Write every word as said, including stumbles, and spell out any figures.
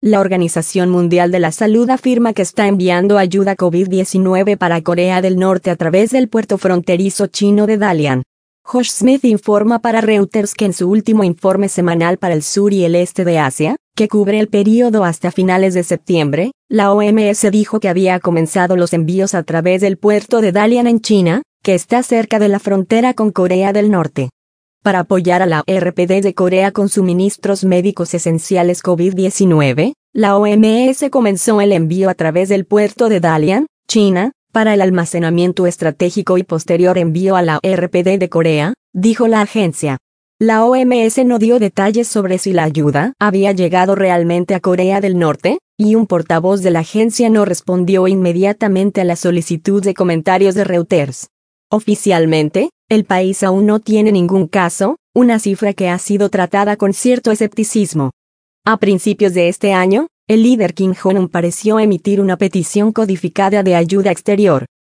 La Organización Mundial de la Salud afirma que está enviando ayuda COVID diecinueve para Corea del Norte a través del puerto fronterizo chino de Dalian. Josh Smith informa para Reuters que en su último informe semanal para el sur y el este de Asia, que cubre el período hasta finales de septiembre, la O M S dijo que había comenzado los envíos a través del puerto de Dalian en China, que está cerca de la frontera con Corea del Norte. Para apoyar a la R P D de Corea con suministros médicos esenciales COVID diecinueve, la O M S comenzó el envío a través del puerto de Dalian, China, para el almacenamiento estratégico y posterior envío a la R P D de Corea, dijo la agencia. La O M S no dio detalles sobre si la ayuda había llegado realmente a Corea del Norte, y un portavoz de la agencia no respondió inmediatamente a la solicitud de comentarios de Reuters. Oficialmente, el país aún no tiene ningún caso, una cifra que ha sido tratada con cierto escepticismo. A principios de este año, el líder Kim Jong-un pareció emitir una petición codificada de ayuda exterior.